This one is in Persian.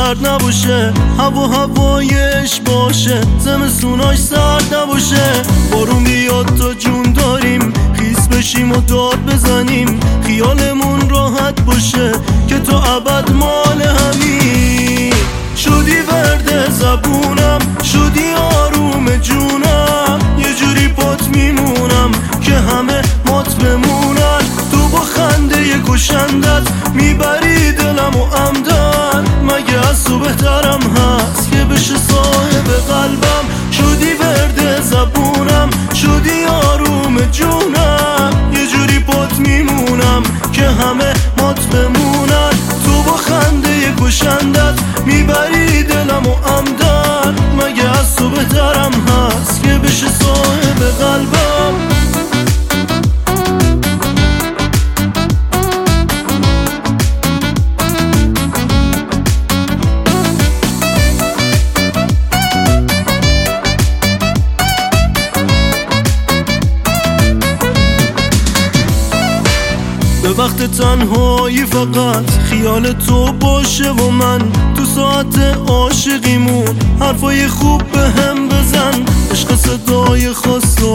سرد نباشه، هوایش باشه، زمستوناش سرد نباشه. بارون بیاد تا جون داریم، خیس بشیم و داد بزنیم، خیالمون راحت باشه که تو ابد مال همین. شدی ورد زبونم، شدی آروم جونم، یه جوری پات میمونم که همه مات بمونن. تو با خنده کشندت میبری دلم و عمدن، مگه از تو بهترم هست که بشه صاحب قلبم؟ شدی ورد زبونم، شدی آروم جونم، یه جوری پات میمونم که همه مات بمونن. تو با خنده کشندت میبری دلم و عمدن، مگه از تو بهترم هست که بشه صاحب قلبم؟ به وقت تنهایی فقط خیال تو باشه و من تو ساعت عاشقیمون حرفای خوب به هم بزن. عشق صدای خاص